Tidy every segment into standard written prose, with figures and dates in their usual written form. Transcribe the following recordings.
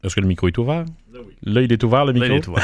Est-ce que le micro est ouvert? Là, il est ouvert, le micro? Là, il est ouvert.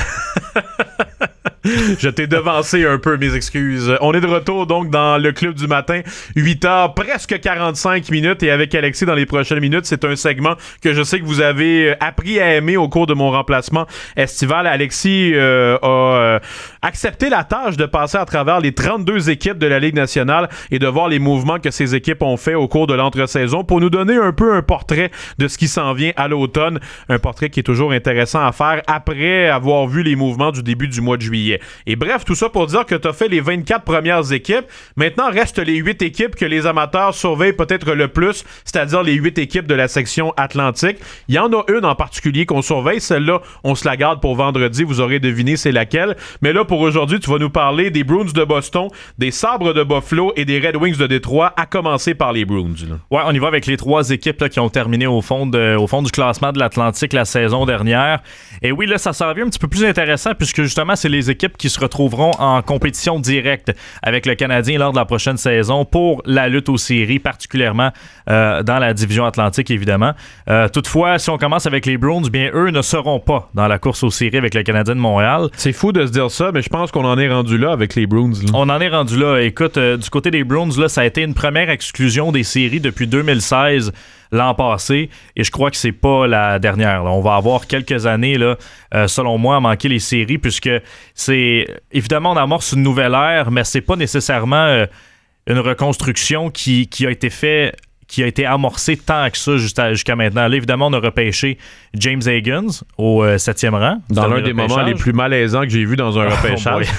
Je t'ai devancé un peu, mes excuses. On est de retour donc dans le Club du matin, 8h, presque 45 minutes, et avec Alexis dans les prochaines minutes, c'est un segment que je sais que vous avez appris à aimer au cours de mon remplacement estival. Alexis a accepté la tâche de passer à travers les 32 équipes de la Ligue nationale et de voir les mouvements que ces équipes ont fait au cours de l'entre-saison pour nous donner un peu un portrait de ce qui s'en vient à l'automne. Un portrait qui est toujours intéressant à faire après avoir vu les mouvements du début du mois de juillet. Et bref, tout ça pour dire que tu as fait les 24 premières équipes. Maintenant, restent les 8 équipes que les amateurs surveillent peut-être le plus, c'est-à-dire les 8 équipes de la section Atlantique. Il y en a une en particulier qu'on surveille. Celle-là, on se la garde pour vendredi. Vous aurez deviné c'est laquelle. Mais là, pour aujourd'hui, tu vas nous parler des Bruins de Boston, des Sabres de Buffalo et des Red Wings de Détroit, à commencer par les Bruins. Là. Ouais, on y va avec les 3 équipes là, qui ont terminé au fond du classement de l'Atlantique la saison dernière. Et oui, là, ça s'en vient un petit peu plus intéressant puisque justement, c'est les équipes qui se retrouveront en compétition directe avec le Canadien lors de la prochaine saison pour la lutte aux séries, particulièrement dans la division Atlantique, évidemment. Toutefois, si on commence avec les Bruins, bien, eux ne seront pas dans la course aux séries avec le Canadien de Montréal. C'est fou de se dire ça, mais je pense qu'on en est rendu là avec les Bruins. Là. On en est rendu là. Écoute, du côté des Bruins, là, ça a été une première exclusion des séries depuis 2016. L'an passé, et je crois que c'est pas la dernière. Là. On va avoir quelques années, là, selon moi, à manquer les séries, puisque c'est évidemment on amorce une nouvelle ère, mais c'est pas nécessairement une reconstruction qui a été faite, qui a été amorcé tant que ça jusqu'à maintenant. Là, évidemment, on a repêché James Higgins au 7e rang. Dans l'un des moments les plus malaisants que j'ai vus dans un repêchage.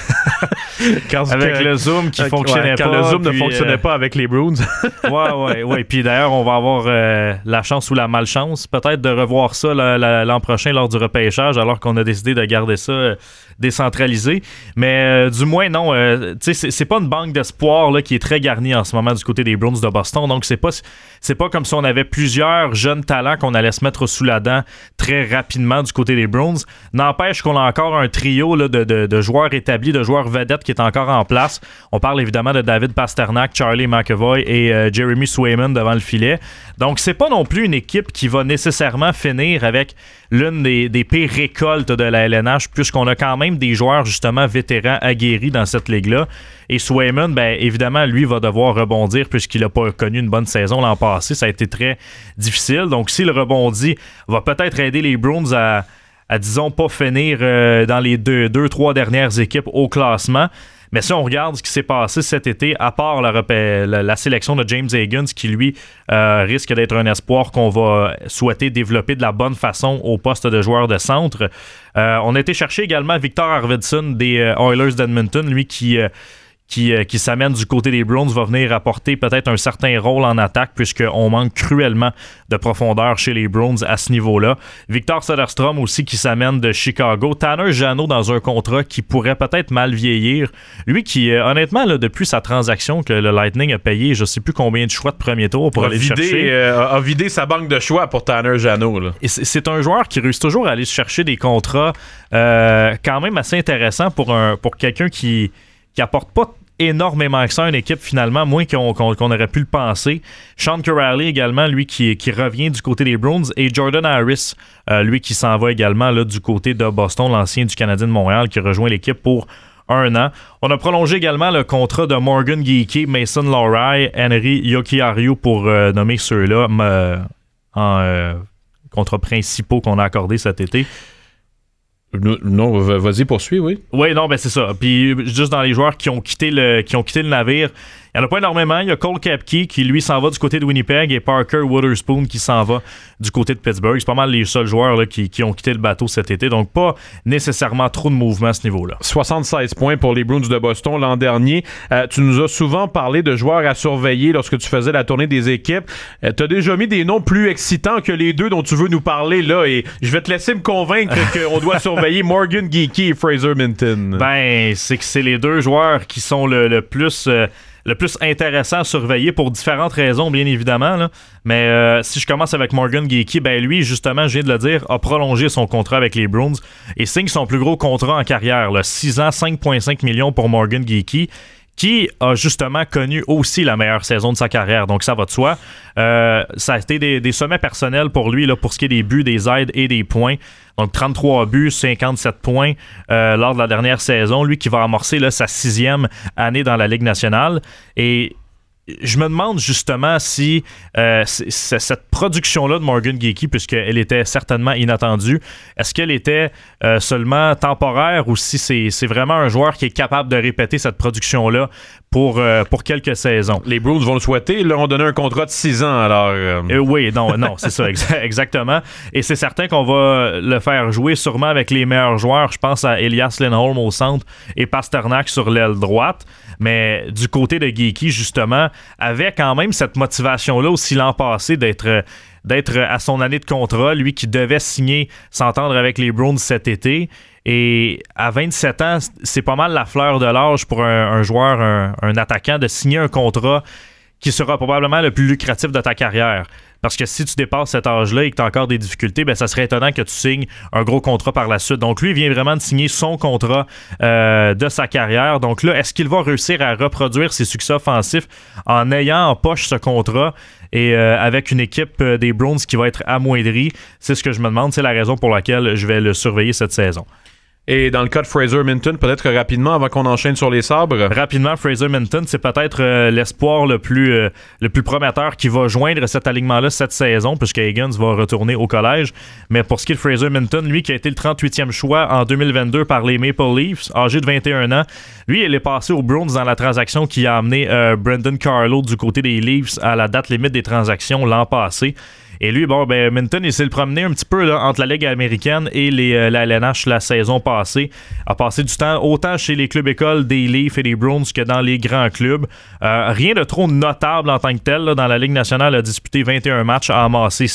Avec le Zoom qui fonctionnait pas. Quand le Zoom ne fonctionnait pas avec les Bruins. ouais. Puis d'ailleurs, on va avoir la chance ou la malchance peut-être de revoir ça l'an prochain lors du repêchage, alors qu'on a décidé de garder ça décentralisé. Mais du moins, non. C'est pas une banque d'espoir là, qui est très garnie en ce moment du côté des Bruins de Boston. Donc, c'est pas comme si on avait plusieurs jeunes talents qu'on allait se mettre sous la dent très rapidement du côté des Bruins. N'empêche qu'on a encore un trio là, de joueurs établis, de joueurs vedettes qui est encore en place. On parle évidemment de David Pastrnak, Charlie McAvoy et Jeremy Swayman devant le filet. Donc, c'est pas non plus une équipe qui va nécessairement finir avec l'une des pires récoltes de la LNH, puisqu'on a quand même des joueurs justement vétérans aguerris dans cette ligue-là. Et Swayman, ben évidemment, lui va devoir rebondir puisqu'il n'a pas connu une bonne saison l'an passé. Ça a été très difficile. Donc, s'il rebondit, va peut-être aider les Bruins à disons, pas finir dans les 2-3 dernières équipes au classement. Mais si on regarde ce qui s'est passé cet été, à part la sélection de James Higgins, qui lui risque d'être un espoir qu'on va souhaiter développer de la bonne façon au poste de joueur de centre, on a été chercher également Victor Arvidsson des Oilers d'Edmonton, lui qui s'amène du côté des Bruins, va venir apporter peut-être un certain rôle en attaque puisqu'on manque cruellement de profondeur chez les Bruins à ce niveau-là. Victor Söderström aussi qui s'amène de Chicago. Tanner Jeannot dans un contrat qui pourrait peut-être mal vieillir. Lui qui, honnêtement, là, depuis sa transaction que le Lightning a payé, je sais plus combien de choix de premier tour pour aller le chercher. A vidé sa banque de choix pour Tanner Jeannot. Là. Et c'est un joueur qui réussit toujours à aller chercher des contrats quand même assez intéressants pour quelqu'un qui apporte pas énormément que ça à une équipe finalement, moins qu'on aurait pu le penser. Sean Kuraly également, lui qui revient du côté des Bruins, et Jordan Harris, lui qui s'en va également là, du côté de Boston, l'ancien du Canadien de Montréal, qui rejoint l'équipe pour 1 an. On a prolongé également le contrat de Morgan Geekie, Mason Lohrei, Henry Jokiharju pour nommer ceux-là en contrats principaux qu'on a accordés cet été. Non, vas-y, poursuis, oui. Oui, non, ben c'est ça. Puis juste dans les joueurs qui ont quitté le navire, il n'y en a pas énormément. Il y a Cole Koepke qui, lui, s'en va du côté de Winnipeg et Parker Wotherspoon qui s'en va du côté de Pittsburgh. C'est pas mal les seuls joueurs là, qui ont quitté le bateau cet été. Donc, pas nécessairement trop de mouvement à ce niveau-là. 76 points pour les Bruins de Boston l'an dernier. Tu nous as souvent parlé de joueurs à surveiller lorsque tu faisais la tournée des équipes. Tu as déjà mis des noms plus excitants que les deux dont tu veux nous parler là. Et je vais te laisser me convaincre qu'on doit surveiller Morgan Geekie et Fraser Minton. Ben, c'est que c'est les deux joueurs qui sont le plus intéressant à surveiller pour différentes raisons, bien évidemment. Là. Mais si je commence avec Morgan Geekie, ben lui, justement, je viens de le dire, a prolongé son contrat avec les Bruins et signe son plus gros contrat en carrière. Là. 6 ans, 5,5 millions pour Morgan Geekie, qui a justement connu aussi la meilleure saison de sa carrière. Donc, ça va de soi. Ça a été des sommets personnels pour lui, là, pour ce qui est des buts, des aides et des points. Donc, 33 buts, 57 points lors de la dernière saison. Lui qui va amorcer là, sa 6e année dans la Ligue nationale. Et je me demande justement si cette production-là de Morgan Geekie, puisqu'elle était certainement inattendue, est-ce qu'elle était seulement temporaire ou si c'est vraiment un joueur qui est capable de répéter cette production-là pour quelques saisons. Les Bruins vont le souhaiter. Ils leur ont donné un contrat de 6 ans. Alors, oui, non, c'est ça, exactement. Et c'est certain qu'on va le faire jouer sûrement avec les meilleurs joueurs. Je pense à Elias Lindholm au centre et Pasternak sur l'aile droite. Mais du côté de Geekie, justement, avait quand même cette motivation-là aussi l'an passé d'être à son année de contrat, lui qui devait s'entendre avec les Bruins cet été. Et à 27 ans, c'est pas mal la fleur de l'âge pour un joueur, un attaquant, de signer un contrat qui sera probablement le plus lucratif de ta carrière. Parce que si tu dépasses cet âge-là et que tu as encore des difficultés, ben ça serait étonnant que tu signes un gros contrat par la suite. Donc lui, il vient vraiment de signer son contrat de sa carrière. Donc là, est-ce qu'il va réussir à reproduire ses succès offensifs en ayant en poche ce contrat et avec une équipe des Bruins qui va être amoindrie? C'est ce que je me demande. C'est la raison pour laquelle je vais le surveiller cette saison. Et dans le cas de Fraser Minten, peut-être rapidement, avant qu'on enchaîne sur les sabres. Rapidement, Fraser Minten, c'est peut-être l'espoir le plus prometteur qui va joindre cet alignement-là cette saison, puisque Higgins va retourner au collège. Mais pour ce qui est de Fraser Minten, lui qui a été le 38e choix en 2022 par les Maple Leafs, âgé de 21 ans, lui, il est passé aux Bruins dans la transaction qui a amené Brendan Carlo du côté des Leafs à la date limite des transactions l'an passé. Et lui, Minten, il s'est le promené un petit peu là, entre la Ligue américaine et la LNH la saison passée. A passé du temps autant chez les clubs-écoles des Leafs et des Bruins que dans les grands clubs. Rien de trop notable en tant que tel. Là, dans la Ligue nationale, a disputé 21 matchs, a amassé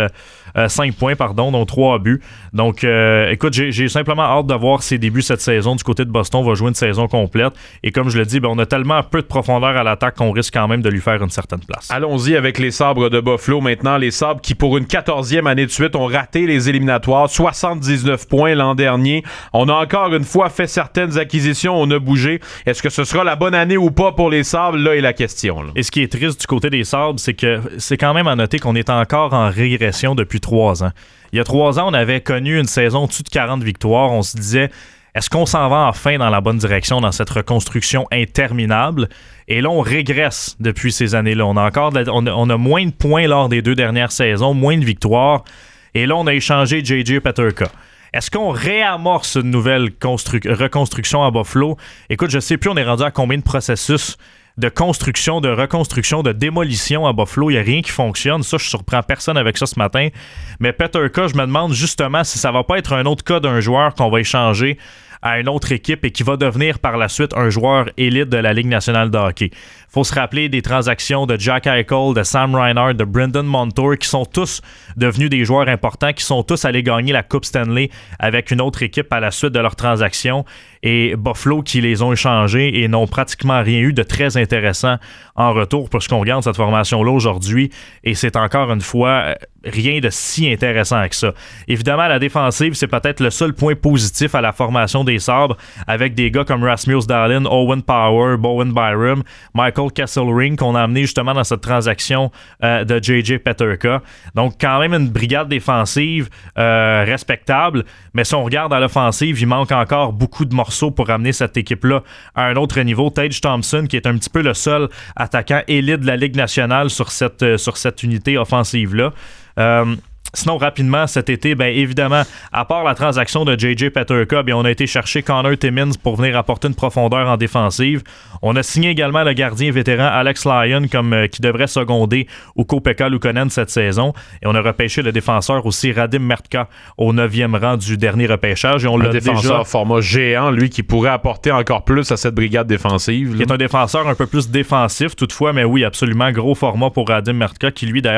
5 points, dont 3 buts. Donc, écoute, j'ai simplement hâte de voir ses débuts cette saison. Du côté de Boston, on va jouer une saison complète. Et comme je le dis, on a tellement peu de profondeur à l'attaque qu'on risque quand même de lui faire une certaine place. Allons-y avec les Sabres de Buffalo maintenant. Les Sabres qui, pour une 14e année de suite, ont raté les éliminatoires. 79 points l'an dernier. On a encore une fois fait certaines acquisitions. On a bougé. Est-ce que ce sera la bonne année ou pas pour les Sabres? Là est la question. Là. Et ce qui est triste du côté des Sabres, c'est que c'est quand même à noter qu'on est encore en régression depuis 3 ans. Il y a 3 ans, on avait connu une saison au-dessus de 40 victoires. On se disait, est-ce qu'on s'en va enfin dans la bonne direction dans cette reconstruction interminable? Et là, on régresse depuis ces années-là. On a moins de points lors des 2 dernières saisons, moins de victoires. Et là, on a échangé J.J. Peterka. Est-ce qu'on réamorce une nouvelle reconstruction à Buffalo? Écoute, je sais plus, on est rendu à combien de processus de construction, de reconstruction, de démolition à Buffalo. Il n'y a rien qui fonctionne. Ça, je ne surprends personne avec ça ce matin. Mais Peterka, je me demande justement si ça ne va pas être un autre cas d'un joueur qu'on va échanger à une autre équipe et qui va devenir par la suite un joueur élite de la Ligue nationale de hockey. Il faut se rappeler des transactions de Jack Eichel, de Sam Reinhart, de Brendan Montour, qui sont tous devenus des joueurs importants, qui sont tous allés gagner la Coupe Stanley avec une autre équipe à la suite de leurs transactions. Et Buffalo qui les ont échangés et n'ont pratiquement rien eu de très intéressant en retour pour ce qu'on regarde cette formation-là aujourd'hui. Et c'est encore une fois rien de si intéressant que ça. Évidemment, la défensive, c'est peut-être le seul point positif à la formation des Sabres, avec des gars comme Rasmus Dahlin, Owen Power, Bowen Byram, Michael Kesselring qu'on a amené justement dans cette transaction de J.J. Peterka. Donc quand même une brigade défensive respectable, mais si on regarde à l'offensive, il manque encore beaucoup de morceaux pour amener cette équipe-là à un autre niveau. Tage Thompson, qui est un petit peu le seul attaquant élite de la Ligue nationale sur cette unité offensive-là. Sinon, rapidement, cet été, bien évidemment, à part la transaction de J.J. Peterka, bien, on a été chercher Connor Timmins pour venir apporter une profondeur en défensive. On a signé également le gardien vétéran Alex Lyon qui devrait seconder Ukko-Pekka Luukkonen cette saison. Et on a repêché le défenseur aussi Radim Mertka au 9e rang du dernier repêchage. Et on l'a défenseur format géant, lui, qui pourrait apporter encore plus à cette brigade défensive. Qui est un défenseur un peu plus défensif, toutefois, mais oui, absolument, gros format pour Radim Mertka, qui lui, d'ailleurs,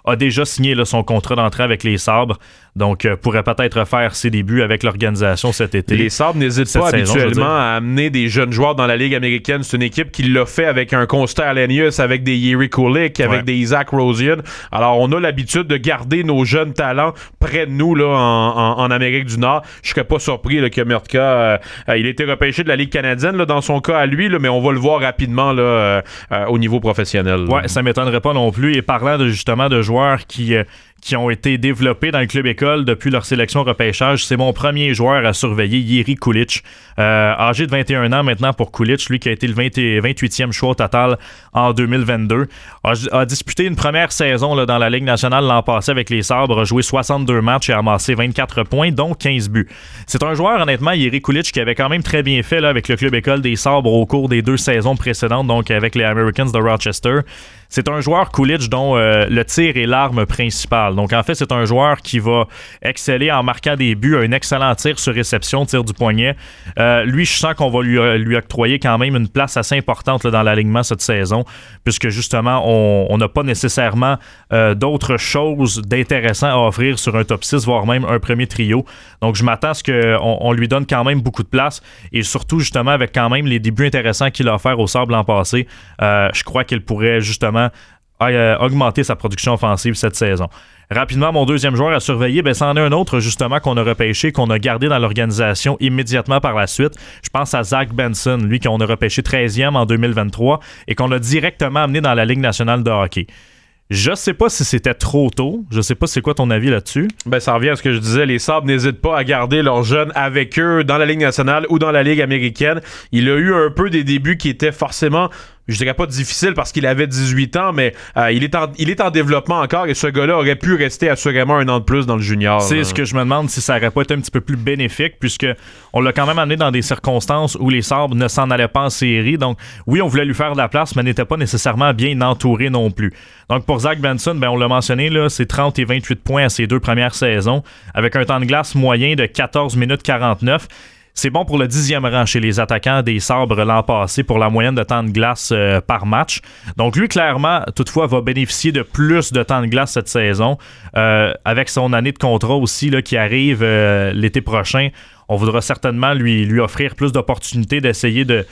a déjà signé là, son contrat d'entrée avec les Sabres. Donc, pourrait peut-être faire ses débuts avec l'organisation cet été. Les Sabres n'hésitent pas habituellement à amener des jeunes joueurs dans la Ligue américaine. C'est une équipe qui l'a fait avec un Constant Alenius, avec des Jiri Kulich, avec des Isaac Rosian. Alors, on a l'habitude de garder nos jeunes talents près de nous là, en Amérique du Nord. Je serais pas surpris là, que Murtka, il a été repêché de la Ligue canadienne là, dans son cas à lui, là, mais on va le voir rapidement là, au niveau professionnel. Ouais, ça m'étonnerait pas non plus. Et parlant justement de joueurs qui ont été développés dans le club école depuis leur sélection repêchage. C'est mon premier joueur à surveiller, Jiri Kulich. Âgé de 21 ans maintenant pour Kulich, lui qui a été le 28e choix au total en 2022. A disputé une première saison là, dans la Ligue nationale l'an passé avec les Sabres, a joué 62 matchs et a amassé 24 points, dont 15 buts. C'est un joueur, honnêtement, Jiri Kulich, qui avait quand même très bien fait là, avec le club école des Sabres au cours des 2 saisons précédentes, donc avec les Americans de Rochester. C'est un joueur, Kulich, dont le tir est l'arme principale. Donc, en fait, c'est un joueur qui va exceller en marquant des buts, un excellent tir sur réception, tir du poignet. Lui, je sens qu'on va lui octroyer quand même une place assez importante là, dans l'alignement cette saison, puisque justement, on n'a pas nécessairement d'autres choses d'intéressantes à offrir sur un top 6, voire même un premier trio. Donc, je m'attends à ce qu'on lui donne quand même beaucoup de place, et surtout, justement, avec quand même les débuts intéressants qu'il a offert au Sabres l'an passé, je crois qu'il pourrait justement augmenter sa production offensive cette saison. Rapidement, mon deuxième joueur à surveiller, c'en est un autre justement qu'on a repêché, qu'on a gardé dans l'organisation immédiatement par la suite. Je pense à Zach Benson, lui qu'on a repêché 13e en 2023 et qu'on a directement amené dans la Ligue nationale de hockey. Je sais pas si c'était trop tôt. Je sais pas c'est quoi ton avis là-dessus. Ça revient à ce que je disais. Les Sabres n'hésitent pas à garder leurs jeunes avec eux dans la Ligue nationale ou dans la Ligue américaine. Il a eu un peu des débuts qui étaient forcément, je dirais pas difficile parce qu'il avait 18 ans, mais il est en développement encore et ce gars-là aurait pu rester assurément un an de plus dans le junior. C'est ce que je me demande si ça aurait pas été un petit peu plus bénéfique, puisque on l'a quand même amené dans des circonstances où les Sabres ne s'en allaient pas en série. Donc oui, on voulait lui faire de la place, mais n'était pas nécessairement bien entouré non plus. Donc pour Zach Benson, on l'a mentionné, là, c'est 30 et 28 points à ses 2 premières saisons, avec un temps de glace moyen de 14 minutes 49. C'est bon pour le 10e rang chez les attaquants des Sabres l'an passé pour la moyenne de temps de glace par match. Donc lui, clairement, toutefois, va bénéficier de plus de temps de glace cette saison. Avec son année de contrat aussi là, qui arrive l'été prochain, on voudra certainement lui offrir plus d'opportunités d'essayer de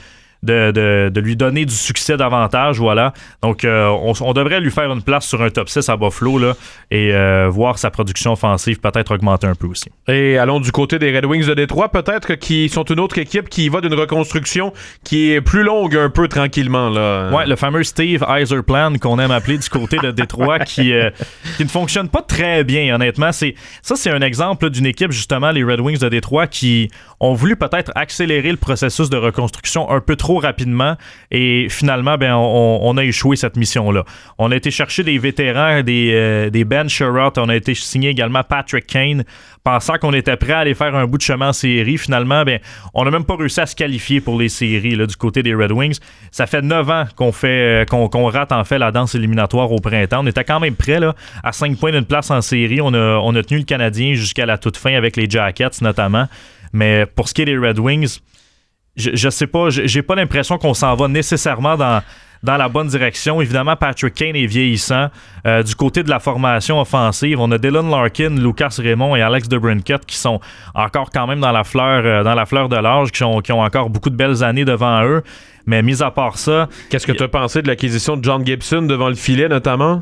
lui donner du succès davantage, voilà. Donc, on devrait lui faire une place sur un top 6 à Buffalo là, et voir sa production offensive peut-être augmenter un peu aussi. Et allons du côté des Red Wings de Détroit, peut-être qui sont une autre équipe qui va d'une reconstruction qui est plus longue un peu tranquillement. Là. Ouais, le fameux Steve Yzerplan qu'on aime appeler du côté de Détroit qui ne fonctionne pas très bien, honnêtement. C'est un exemple là, d'une équipe, justement, les Red Wings de Détroit, qui ont voulu peut-être accélérer le processus de reconstruction un peu trop rapidement et finalement, on a échoué cette mission-là. On a été chercher des vétérans, des Ben Sherratt, on a été signer également Patrick Kane, pensant qu'on était prêt à aller faire un bout de chemin en série. Finalement, on n'a même pas réussi à se qualifier pour les séries là, du côté des Red Wings. Ça fait 9 ans qu'on rate en fait la danse éliminatoire au printemps. On était quand même prêt là, à 5 points d'une place en série. On a tenu le Canadien jusqu'à la toute fin avec les Jackets notamment. Mais pour ce qui est des Red Wings, je sais pas, j'ai pas l'impression qu'on s'en va nécessairement dans la bonne direction. Évidemment, Patrick Kane est vieillissant. Du côté de la formation offensive, on a Dylan Larkin, Lucas Raymond et Alex DeBrincat qui sont encore quand même dans la fleur de l'âge, qui ont encore beaucoup de belles années devant eux. Mais mis à part ça... Qu'est-ce que tu as pensé de l'acquisition de John Gibson devant le filet, notamment?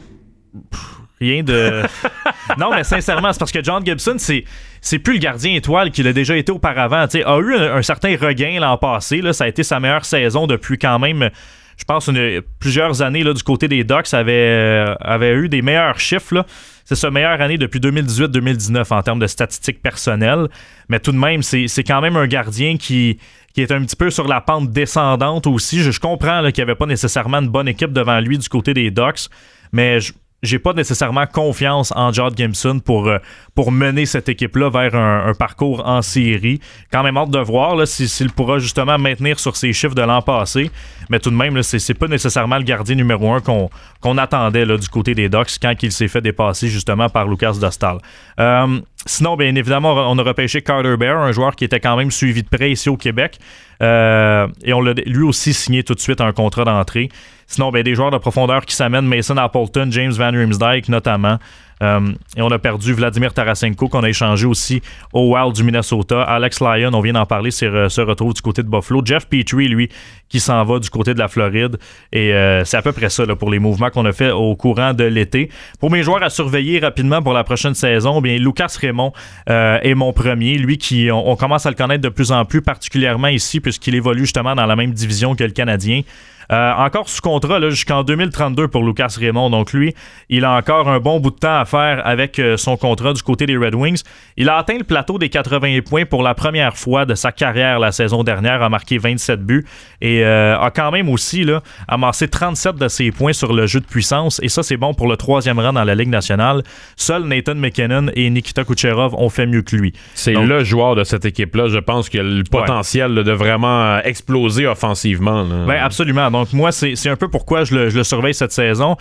Rien de... Non, mais sincèrement, c'est parce que John Gibson, c'est plus le gardien étoile qu'il a déjà été auparavant. T'sais, a eu un certain regain l'an passé. Là, ça a été sa meilleure saison depuis quand même, je pense, plusieurs années là, du côté des Ducks. Avait eu des meilleurs chiffres. Là. C'est sa meilleure année depuis 2018-2019 en termes de statistiques personnelles. Mais tout de même, c'est quand même un gardien qui est un petit peu sur la pente descendante aussi. Je comprends là, qu'il n'y avait pas nécessairement une bonne équipe devant lui du côté des Ducks, mais j'ai pas nécessairement confiance en John Gibson pour mener cette équipe-là vers un parcours en série. Quand même hâte de voir là, s'il pourra justement maintenir sur ses chiffres de l'an passé. Mais tout de même, là, c'est pas nécessairement le gardien numéro 1 qu'on attendait là, du côté des Ducks quand il s'est fait dépasser justement par Lucas Dostal. Sinon, bien évidemment, on a repêché Carter Bear, un joueur qui était quand même suivi de près ici au Québec. Et on l'a lui aussi signé tout de suite un contrat d'entrée. Sinon, bien, des joueurs de profondeur qui s'amènent, Mason Appleton, James Van Riemsdyk notamment. Et on a perdu Vladimir Tarasenko qu'on a échangé aussi au Wild du Minnesota. Alex Lyon, on vient d'en parler, se retrouve du côté de Buffalo. Jeff Petrie, lui, qui s'en va du côté de la Floride. Et c'est à peu près ça là, pour les mouvements qu'on a fait au courant de l'été. Pour mes joueurs à surveiller rapidement pour la prochaine saison, bien Lucas Raymond est mon premier. Lui, on commence à le connaître de plus en plus, particulièrement ici, puisqu'il évolue justement dans la même division que le Canadien. Encore sous contrat là, jusqu'en 2032 pour Lucas Raymond. Donc lui, il a encore un bon bout de temps à faire avec son contrat du côté des Red Wings. Il a atteint le plateau des 80 points pour la première fois de sa carrière la saison dernière, a marqué 27 buts et a quand même aussi là, amassé 37 de ses points sur le jeu de puissance. Et ça, c'est bon pour le 3e rang dans la Ligue nationale. Seuls Nathan McKinnon et Nikita Kucherov ont fait mieux que lui. C'est le joueur de cette équipe-là, je pense, qui a le potentiel de vraiment exploser offensivement. Là. Ben, absolument. Donc moi, c'est un peu pourquoi je le surveille cette saison.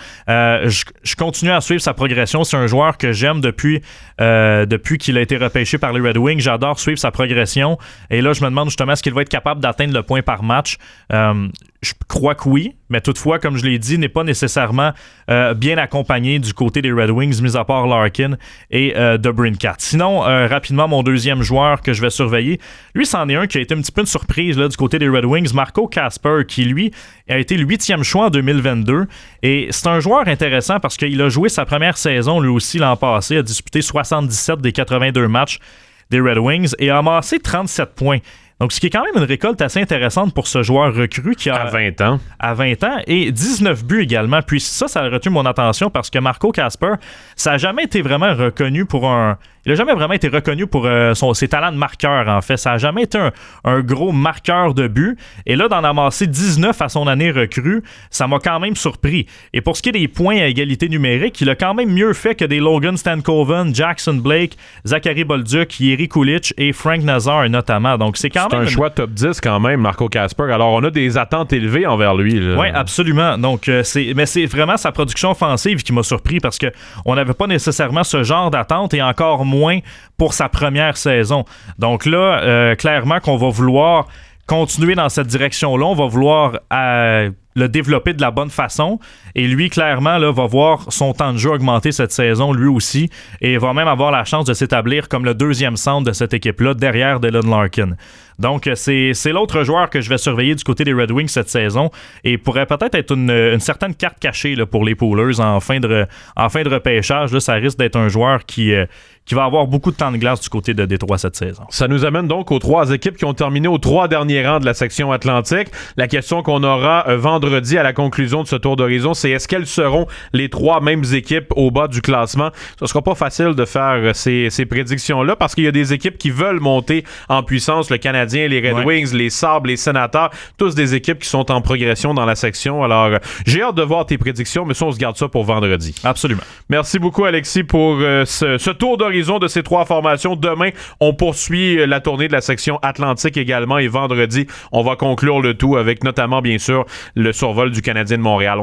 Je continue à suivre sa progression. C'est un joueur que j'aime depuis qu'il a été repêché par les Red Wings. J'adore suivre sa progression. Et là, je me demande justement est-ce qu'il va être capable d'atteindre le point par match. Je crois que oui, mais toutefois, comme je l'ai dit, n'est pas nécessairement bien accompagné du côté des Red Wings, mis à part Larkin et DeBrincat. Sinon, rapidement, mon deuxième joueur que je vais surveiller, lui, c'en est un qui a été un petit peu une surprise là, du côté des Red Wings, Marco Kasper, qui, lui, a été le 8e choix en 2022. Et c'est un joueur intéressant parce qu'il a joué sa première saison, lui aussi, l'an passé, a disputé 77 des 82 matchs des Red Wings et a amassé 37 points. Donc, ce qui est quand même une récolte assez intéressante pour ce joueur recru qui a... À 20 ans. À 20 ans et 19 buts également. Puis ça a retenu mon attention parce que Marco Kasper, ça n'a jamais été vraiment reconnu pour un... Il n'a jamais vraiment été reconnu pour ses talents de marqueur, en fait. Ça n'a jamais été un gros marqueur de but. Et là, d'en amasser 19 à son année recrue, ça m'a quand même surpris. Et pour ce qui est des points à égalité numérique, il a quand même mieux fait que des Logan Stankoven, Jackson Blake, Zachary Bolduc, Jiri Kulich et Frank Nazar notamment. Donc, c'est quand même... un choix top 10 quand même, Marco Kasper. Alors, on a des attentes élevées envers lui. Oui, absolument. Donc, mais c'est vraiment sa production offensive qui m'a surpris parce qu'on n'avait pas nécessairement ce genre d'attente et encore moins pour sa première saison. Donc là, clairement qu'on va vouloir continuer dans cette direction-là. On va vouloir le développer de la bonne façon. Et lui, clairement, là, va voir son temps de jeu augmenter cette saison, lui aussi. Et va même avoir la chance de s'établir comme le deuxième centre de cette équipe-là, derrière Dylan Larkin. Donc, c'est l'autre joueur que je vais surveiller du côté des Red Wings cette saison et pourrait peut-être être une certaine carte cachée là, pour les Poolers en fin de repêchage. Là, ça risque d'être un joueur qui va avoir beaucoup de temps de glace du côté de Détroit cette saison. Ça nous amène donc aux 3 équipes qui ont terminé aux 3 derniers rangs de la section Atlantique. La question qu'on aura vendredi à la conclusion de ce tour d'horizon, c'est est-ce qu'elles seront les 3 mêmes équipes au bas du classement? Ce sera pas facile de faire ces prédictions-là parce qu'il y a des équipes qui veulent monter en puissance. Le Canadien, les Red Wings, les Sabres, les Sénateurs, tous des équipes qui sont en progression dans la section. Alors, j'ai hâte de voir tes prédictions, mais ça, on se garde ça pour vendredi. Absolument. Merci beaucoup, Alexis, pour ce tour d'horizon de ces 3 formations. Demain, on poursuit la tournée de la section Atlantique également et vendredi, on va conclure le tout avec notamment, bien sûr, le survol du Canadien de Montréal.